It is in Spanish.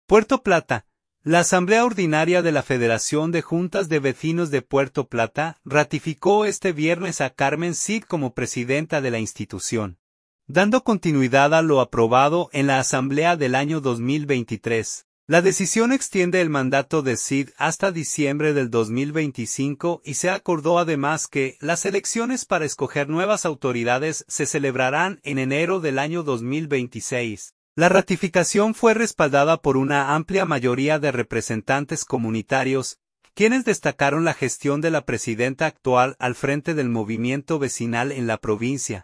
Puerto Plata. La Asamblea Ordinaria de la Federación de Juntas de Vecinos de Puerto Plata ratificó este viernes a Carmen Cid como presidenta de la institución, dando continuidad a lo aprobado en la Asamblea del año 2023. La decisión extiende el mandato de Cid hasta diciembre del 2025 y se acordó además que las elecciones para escoger nuevas autoridades se celebrarán en enero del año 2026. La ratificación fue respaldada por una amplia mayoría de representantes comunitarios, quienes destacaron la gestión de la presidenta actual al frente del movimiento vecinal en la provincia.